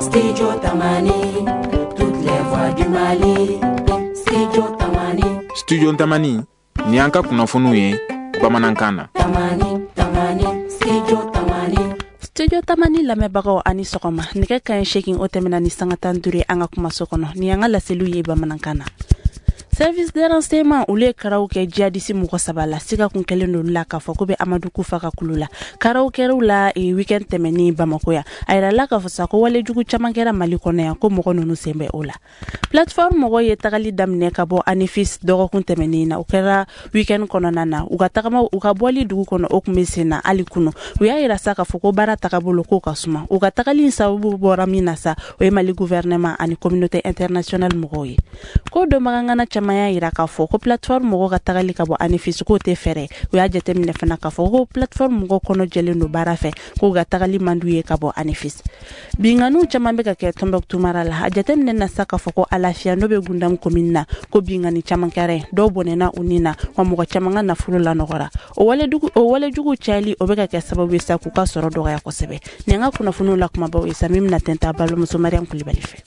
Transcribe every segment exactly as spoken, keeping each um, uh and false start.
Studio Tamani, toutes les voix du Mali. Studio Tamani. Studio Tamani, ni anka kunafunu ye, Bamanankana. Tamani, Tamani, Studio Tamani. Studio Tamani la mebagaw ani sokoma. Nike kan shaking otemena ni sangatan dure anga kumasokono. Ni anga la selu ye Bamanankana. Service de renseignement ou le karaoke jadisi muko sabala siga kun kelendo la ka fo ko be Amadou Koufa ka kulula karaoke la e weekend temeni Bamako ya ayra la ka fo sa ko wale jugu chamangera Mali kono ya ko moko nonu sembe ola plateforme mo ye tagali damne ka bo anifis dogo kun temeni na ukera weekend kono nana ugatagama ukabwali dugu kono okumesena ali kuno uya ira saka fo ko bara takabolo ko kasuma ugatagali sababu boramina sa o Mali gouvernement ani communauté internationale mo ye ko do magangana maya ira ka fo ko plateforme mo ga tagali ka bo anifis ko te fere o ya jete mine fana ka fo ko plateforme mo kono jele no barafe ko ga tagali manduye ka bo anifis binganu chamambe ka ke tombe tumara la jete mine na saka fo ko alafia no be gundam komina ko bingani chamankare do bonena unina wa mo chamanga na fulula no gora o wale dugu o wale jugu chali o be ka ke sababu sa ku ka soro do ya ko sebe nenga kuna funula kuma ba isa mimi na tenta balo muso Mariam Kulibali fe.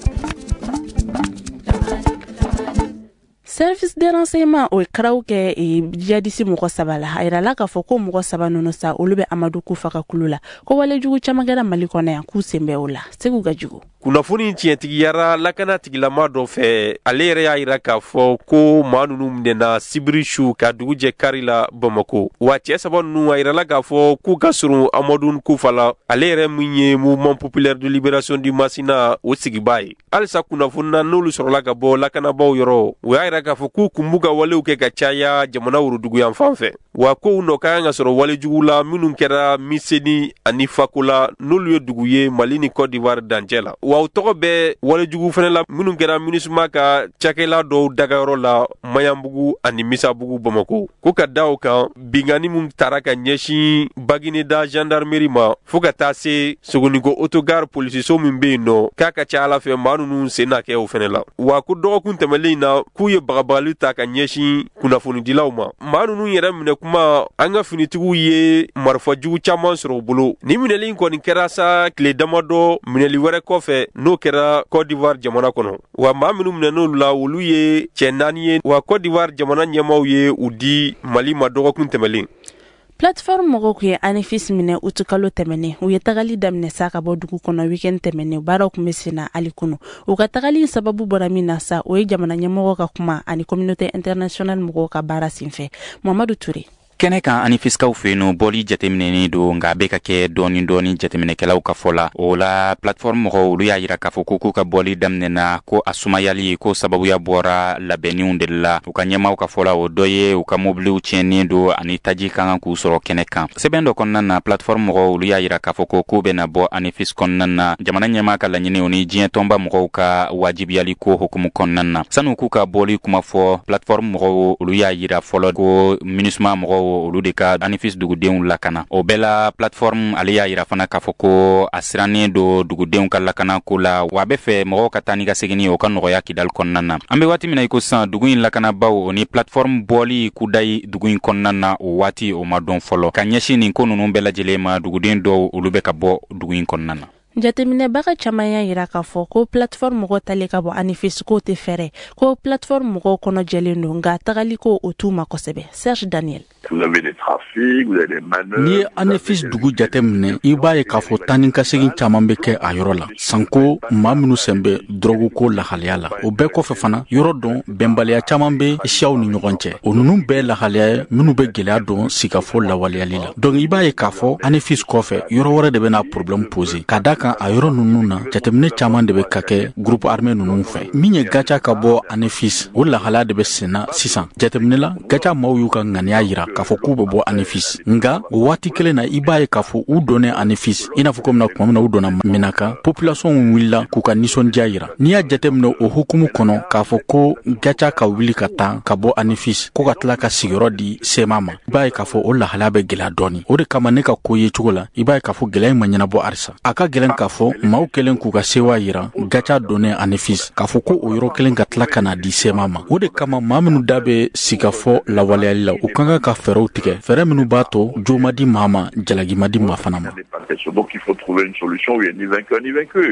Service de renseignement o karaoke e jadisi muko sabala ayra la ka foko muko sabano no sa olube Amadou Koufa ka kulula ko wale jugu chamagara Mali kona ya kusembe ola segu gajugu kunafuni tiyentigiyara lakana tigilama dɔ fɛ ale yɛrɛ y'a yira k'a fɔ ko maa nunu minɛna sibiri su ka dugu jɛ kari la Bamako wa cɛ saba nunu a yirala k'a fɔ k'u ka surun Amadou Koufa la ale yɛrɛ min ye mouvement populaire de libération du Masina o sigibaa ye halisa kunnafonina n'olu sɔrɔla ka bɔ lakanabaw yɔrɔ o y'a yira k'a fɔ k'u kun b'u ka walew kɛ ka caya jamana worodugu yan fan fɛ wa kow nɔ ka kan ka sɔrɔ walejugu la minnu kɛra Miseni ani Fakola n'olu ye dugu ye Mali ni Côte d'Ivoire dancɛ la wa o tɔgɔ bɛ walejugu fɛnɛ la minnu kɛra MINUSMA ka cakɛla dɔw dagayɔrɔ la Mayanbugu ani Misabugu Bamako ko ka da o kan bingani mun tara ka ɲɛsin Bagineda gendarmerie ma fo ka taa se Sogoniko autogare polisiso min be yen nɔ k'a ka ca Ala fɛ maa nunu sen na kɛ o fɛnɛ la wa ko dɔgɔkun tɛmɛlen na k'u ye bagabagali ta ka ɲɛsin kunnafonidilaw ma maa nunu yɛrɛ minɛ kuma an ka finitigiw ye marifajugu caman sɔrɔ u bolo ni minɛli kɔni kɛra sa tile damadɔ minɛli wɛrɛ kɔfɛ n'o kɛra Côte d'Ivoire jamana kɔnɔ wa maa minnu minɛn'olu la olu ye cɛ naani ye wa Côte d'Ivoire jamana ɲɛmaw ye u di Mali ma dɔgɔkun tɛmɛlen plateforme mogo ku ye anifis mine utukalo temene u ye tagali damne sa ka bo dugu kono weekend temene bara ku mesina ali kuno u ka tagali sababu boramina sa o ye jamana ɲɛmɔgɔ ka kuma ani communauté internationale mogo ka bara sinfɛ Mamadou Touré kene kan ani fiskaw feno boli jatemineni do nga be ka ke doni doni jateminekelaw ka fola o la plateforme mo olu ya yira ka fo ko ka boli damnena ko asumayali ko sababu ya bora labeniun de la u ka nyama ka fola o doye u ka mobile ucheni do ani taji kan ku soro kene kan sebendo konna na plateforme mo olu ya yira ka fo ko ko be na bo ani fis konna na jamana nyama ka lanyini oni jien tomba mo ka wajibi yali ko hukumu konna na sanu ku ka boli kuma fo plateforme mo olu ya yira folo ko MINUSMA mo olu de ka anifis dugudenw lakana o bela plateforme ale y'a yira fana k'a fɔ ko a sirannen do dugudenw ka lakana ko la wa bɛ fɛ mɔgɔw ka taa ni ka segini o ka nɔgɔya Kidal kɔnɔna na an bɛ waati min na i ko sisan dugu in lakanabaw o ni plateforme bɔli kudayi dugu in kɔnɔna na o waati o ma dɔn fɔlɔ ka ɲɛsin nin ko ninnu bɛɛ lajɛlen ma duguden dɔw olu bɛ ka bɔ dugu in kɔnɔna na jatemine baga chamaya yira ka fo ko plateforme mo tale ka bo anifis ko te fere ko plateforme mo kono jelendo nga tagali ko otuma kosebe Serge Daniel vous avez des trafics vous avez des manœuvres ni anifis dugu jatemine ibaye ka fo tanin ka segin caman be kɛ a yɔrɔ la sanko maa minnu sembe drogu ko lahalaya la o bɛɛ kɔfɛ fana yɔrɔ dɔn bɛnbaliya caman be siyaw ni ɲɔgɔn cɛ o nunu bɛɛ lahalaya minnu be gwɛlɛya dɔn sigafo lawaleyali la donc ibaye ka fɔ anifis kɔfɛ yɔrɔ wɛrɛ de bena problème poser ka da kan a yɔrɔ nunu na jateminɛ caman de be ka kɛ groupe armé nunu fɛ min ye gacha ka bɔ anifis o lahalaya de be senna sisan jateminɛ la gacha maaw y'u ka ŋaniya yira k'a fɔ k'u be bɔ anifis nga o waati kelen na i b'a ye k'a fɔ u dɔnnen anifis i n'a fɔ ko mina kuma mina u donna mina kan population wulila k'u ka nisɔndiya yira n'i y'a jateminɛ o hukumu kɔnɔ k'a fɔ ko gacha ka wuli ka taa ka bɔ anifis ko ka tila ka sigiyɔrɔ di sema ma i b'a ye k'a fɔ o lahalaya bɛ gwɛlɛya dɔɔni o de kama ne ka ko ye cogo la i b'a ye k'a fɔ gwɛlɛya ma ɲɛnabɔ arisa a ka gwɛlɛn k'a fɔ maaw kelen k'u ka sewa yira gacha donnen anifis k'a fɔ ko o yɔrɔ kelen ka tila ka na di sema ma o de kama maa minnu da bɛ siga fɔ lawaleyali la u kan ka ka fɛɛrɛw tigɛ fɛɛrɛ minnu b'a to jo ma di maa ma jalagi ma di maa fana ma donc il faut trouver une solution où il n'y a ni vainqueur ni vaincu.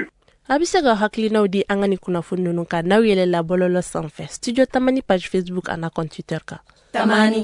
abisega hakilinaw di an ka ni kunnafoni ninnu kan n'aw yɛlɛla bɔlɔlɔ sanfɛ studio tamani page Facebook ana compte Twitter kan tamani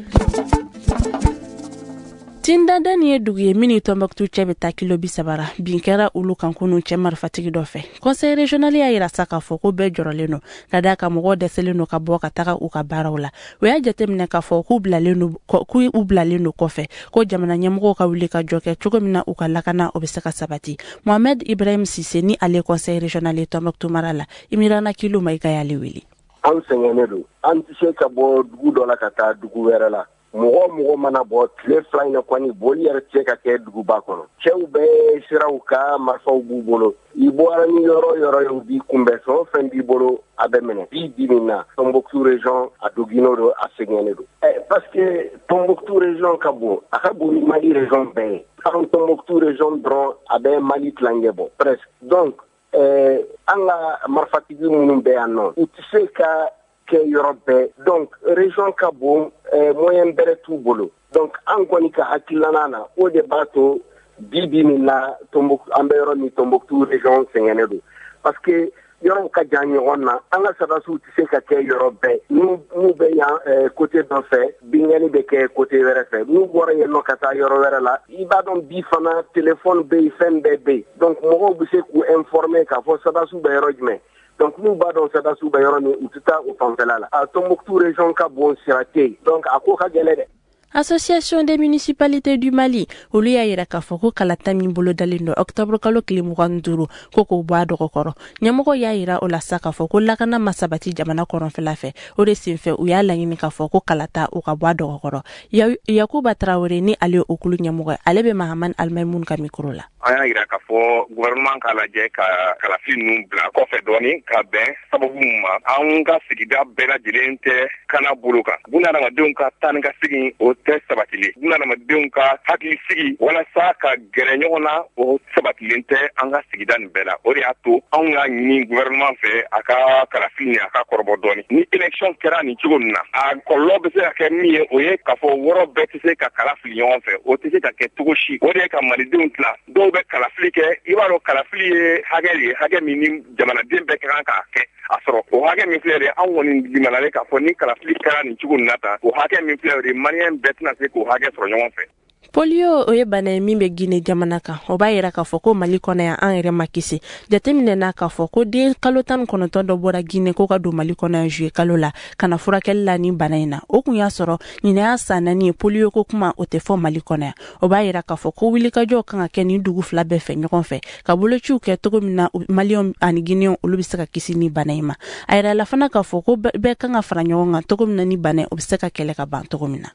Tindada ni ye dugu ye mini Tombouctou cɛ bɛ taa kilo bi sabara bin kɛra olu kan kunu cɛ marifatigi dɔ fɛ conseil régional y'a yira sa k'a fɔ ko bɛɛ jɔrɔlen no ka da ka mɔgɔw dɛsɛlen no ka bɔ ka taga u ka baaraw la o y'a jateminɛ k'a fɔ k'u bilalen no k'u u bilalen no kɔfɛ ko jamana ɲɛmɔgɔw ka wuli ka jɔ kɛ cogo min na u ka lakana o bɛ se ka sabati Mohamed Ibrahim Sise ni ale conseil régional ye Tombouctou mara la Imirana Kilo ma i ka y'ale wele an sɛgɛnnen do an tɛ se ka bɔ dugu dɔ la ka taa dugu wɛrɛ la mɔgɔ mɔgɔ mana bɔ tile fila in na kɔni boli yɛrɛ tɛ ka kɛ duguba kɔnɔ cɛw bɛɛ siraw ka marifaw b'u bolo i bɔra ni yɔrɔ yɔrɔ ye u b'i kunbɛn fɛn o fɛn b'i bolo a bɛ minɛ bi bi min na Tombouctou région a doginnen do a sɛgɛnnen do parce que Tombouctou région ka bon a ka bon ni Mali région bɛɛ ye an Tombouctou région dɔrɔn a bɛ Mali tilancɛ bɔ presque donc an ka marifatigi minnu bɛ yan nɔ u tɛ se ka kɛ yɔrɔ bɛɛ donc région ka bon moyen bɛrɛ t'u bolo donc an kɔni ka hakilina na o de b'a to bi bi min na Tombouctou an bɛ yɔrɔ min Tombouctou région sɛgɛnnen do parce que yɔrɔw ka jan ɲɔgɔn na an ka sɔrɔdasiw tɛ se ka kɛ yɔrɔ bɛɛ n'u n'u bɛ yan côté dɔ fɛ binkɛni bɛ kɛ côté wɛrɛ fɛ n'u bɔra yen nɔ ka taa yɔrɔ wɛrɛ la i b'a dɔn bi fana téléphone bɛ yen fɛn bɛɛ bɛ yen donc mɔgɔw bɛ se k'u informer k'a fɔ sɔrɔdasiw bɛ yɔrɔ jumɛn donc n'u b'a dɔn sɔrɔdasiw bɛ yɔrɔ min u tɛ taa o fanfɛla la a Tombouctou région ka bon sira tɛ yen donc a ko ka gɛlɛn dɛ. Association des municipalités du Mali olu y'a yira k'a fɔ ko kalata min bolo dalen do octobre kalo tile mugan ni duuru ko k'o bɔ a dɔgɔ kɔrɔ ɲɛmɔgɔ y'a yira o la sa k'a fɔ ko lakana ma sabati jamana kɔrɔnfɛla fɛ o de senfɛ u y'a laɲini k'a fɔ ko kalata o ka bɔ a dɔgɔ kɔrɔ Yakuba Traoré ni ale o kulu ɲɛmɔgɔ ale bɛ Mahaman Almaymun ka micro la an y'a yira k'a fɔ gouvernement k'a lajɛ ka kalafili ninnu bila kɔfɛ dɔɔni ka bɛn sababu ma an ka sigida bɛɛ lajɛlen tɛ kana bolo kan bunadamadenw ka taa ni ka segin o tɛ sabatili bunadamadenw ka hakili sigi walasa ka gɛrɛ ɲɔgɔn na o sabatilen tɛ an ka sigida nin bɛɛ la o de y'a to anw ka ɲini gouvernement fɛ a ka kalafili ni a ka kɔrɔbɔ dɔɔni ni élection kɛra nin cogo nin na a kɔlɔlɔ bɛ se ka kɛ min ye o ye k'a fɔ wɔrɔ bɛɛ tɛ se ka kalafili ɲɔgɔn fɛ o tɛ se ka kɛ cogo si o de ye ka malidenw tila dɔw bɛ kalafili kɛ i b'a dɔn kalafili ye hakɛ de ye hakɛ min ni jamanaden bɛɛ ka kan k'a kɛ a sɔrɔ o hakɛ min filɛ de anw kɔni limanalen k'a fɔ ni kalafili kɛra nin cogo nin na tan o hakɛ min filɛ de maliyɛn bɛɛ tɛna se k'o hakɛ sɔrɔ ɲɔgɔn fɛ. Polio o ye bana ye min bɛ Guinée jamana kan o b'a yira k'a fɔ ko Mali kɔnɔ yan an yɛrɛ ma kisi jateminɛ n'a k'a fɔ ko den kalo tan ni kɔnɔntɔn dɔ bɔra Guinée ko ka don Mali kɔnɔ yan juillet kalo la ka na furakɛli la ni bana in na o kun y'a sɔrɔ ɲinɛ y'a san naani ye polio ko kuma o tɛ fɔ Mali kɔnɔ yan o b'a yira k'a fɔ ko wulikajɔw kan ka kɛ nin dugu fila bɛɛ fɛ ɲɔgɔn fɛ ka bolociw kɛ cogo min na Maliyɛnw ani Guinéens olu bɛ se ka kisi ni bana in ma a yira la fana k'a fɔ ko bɛɛ kan ka fara ɲɔgɔn kan cogo min na ni bana o bɛ se ka kɛlɛ ka ban cogo min na.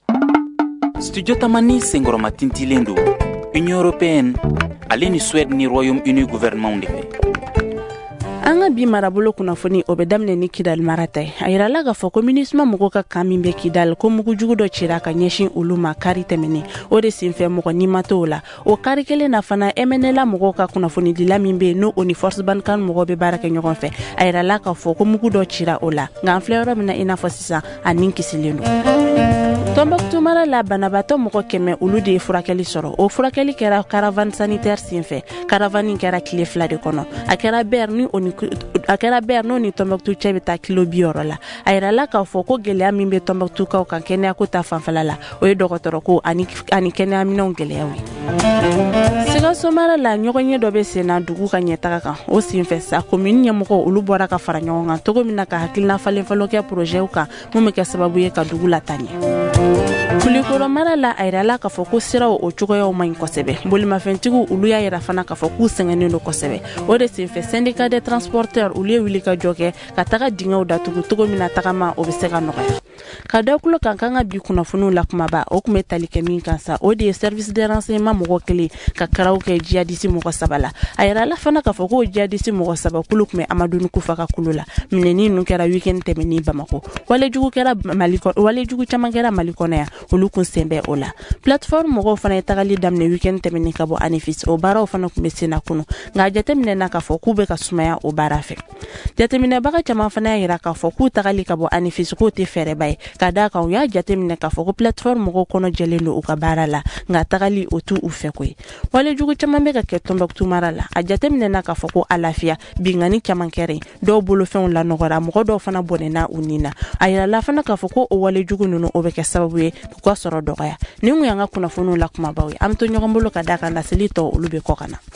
Studio Tamani sengoroma tintilen do Union Européenne ale ni Suède ni Royaume-Uni gouvernement de fɛ an ka bi marabolo kunnafoni o bɛ daminɛ ni Kidal mara ta ye a yira la k'a fɔ ko MINUSMA mɔgɔw ka kan min bɛ Kidal ko mugujugu dɔ cira ka ɲɛsin olu ma kari tɛmɛnen o de senfɛ mɔgɔ ni ma t'o la o kari kelen na fana M N L A mɔgɔw ka kunnafoni dila min bɛ yen n'o o ni Force Barkhane mɔgɔw bɛ baara kɛ ɲɔgɔn fɛ a yira la k'a fɔ ko mugu dɔ cira o la nka an filɛ yɔrɔ min na i n'a fɔ sisan a nin kisilen do. Tombouctou mara la banabaatɔ mɔgɔ kɛmɛ olu de ye furakɛli sɔrɔ o furakɛli kɛra caravane sanitaire senfɛ caravane kɛra tile fila de kɔnɔ a kɛra Ber ni o ni a kɛra Ber n'o ni Tombouctou cɛ bɛ taa kilo bi wɔɔrɔ la a yira la k'a fɔ ko gɛlɛya min bɛ Tombouctou kaw kan kɛnɛyako ta fanfɛla la o ye dɔgɔtɔrɔko ani ani kɛnɛyaminɛnw gɛlɛyaw ye. Sikaso mara la ɲɔgɔnye dɔ bɛ sen na dugu ka ɲɛtaga kan o senfɛ sa commune ɲɛmɔgɔ olu bɔra ka fara ɲɔgɔn kan cogo min na ka hakilina falen falen kɛ projets kan mun bɛ kɛ sababu ye ka dugu latanya. Kulikoro mara la a yira la k'a fɔ ko siraw o cogoyaw man ɲi kosɛbɛ bolimafɛntigiw olu y'a yira fana k'a fɔ k'u sɛgɛnnen do kosɛbɛ o de senfɛ syndicat des transporteurs olu ye wuli ka jɔ kɛ ka taga dingɛw datugu cogo min na tagama o bɛ se ka nɔgɔya ka da kulo kan kan ka bi kunnafoniw la kumaba o kun bɛ tali kɛ min kan sa o de ye service de renseignement mɔgɔ kelen ka karaw kɛ jihadisi mɔgɔ saba la a yira la fana k'a fɔ ko jihadisi mɔgɔ saba kulu kun bɛ Amadou Kufa ka kulu la minɛni ninnu kɛra weekend tɛmɛni Bamako walejugu kɛra Mali walejugu caman kɛra Mali kɔnɔ yan olu kun sen bɛ o la plateforme mɔgɔw fana ye tagali daminɛ weekend tɛmɛni ka bɔ Anifis o baaraw fana kun bɛ sen na kunu nka a jateminɛ na k'a fɔ k'u bɛ ka sumaya o baara fɛ jateminɛbaga caman fana y'a yira k'a fɔ k'u tagali ka bɔ Anifis k'o tɛ fɛɛrɛba ye ka da kan u y'a jateminɛ k'a fɔ ko plateforme mɔgɔw kɔnɔ jɛlen do u ka baara la nka tagali o tu u fɛ koyi wale jugu caman bɛ ka kɛ Tombouctou mara la a jateminɛna k'a fɔ ko a lafiya bingani caman kɛra dɔw bolofɛnw lanɔgɔra mɔgɔ dɔw fana bɔnɛna u ni na a yirala fana k'a fɔ ko o wale jugu ninnu o bɛ kɛ sababu ye k'u ka sɔrɔ dɔgɔya ni mun y'an ka kunnafoniw la kumabaw ye an bɛ to ɲɔgɔn bolo ka da kan laseli tɔ olu bɛ kɔ ka na